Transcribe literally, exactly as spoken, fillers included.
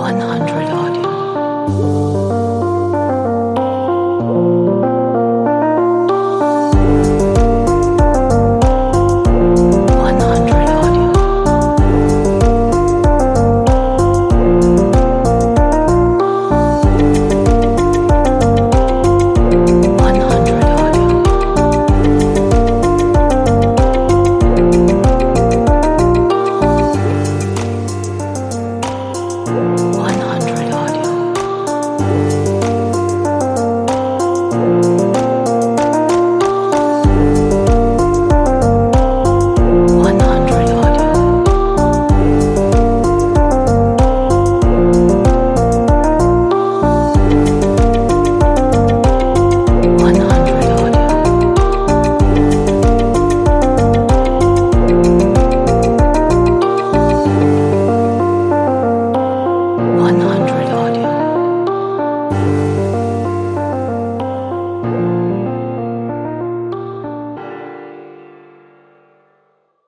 hundred audio. one hundred audio. one hundred audio. one hundred audio. one hundred audio. one hundred audio. one hundred